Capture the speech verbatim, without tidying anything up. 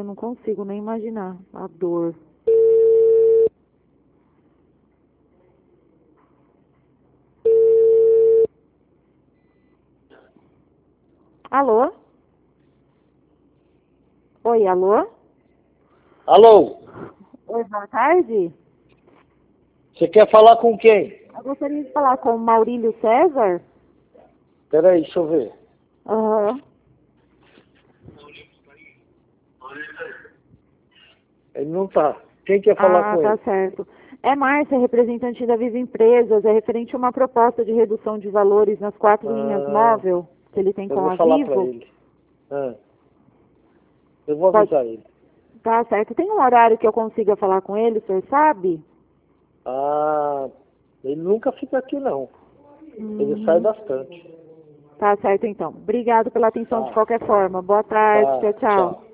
eu não consigo nem imaginar a dor. Alô? Oi, alô? Alô? Oi, boa tarde. Você quer falar com quem? Eu gostaria de falar com o Maurílio César. Peraí, deixa eu ver. Aham. Ele não tá. Quem quer falar Ah, com tá ele? certo. É Márcia, representante da Viva Empresas. É referente a uma proposta de redução de valores nas quatro linhas Ah, móvel que ele tem eu com vou a falar pra Vivo. ele. Ah, eu vou Pode... avisar ele. Tá certo. Tem um horário que eu consiga falar com ele, o senhor sabe? Ah, ele nunca fica aqui não. Ele sai Uhum. bastante. Tá certo, então. Obrigado pela atenção de Tá, qualquer forma. Boa tarde. tá, Tchau, tchau. tchau.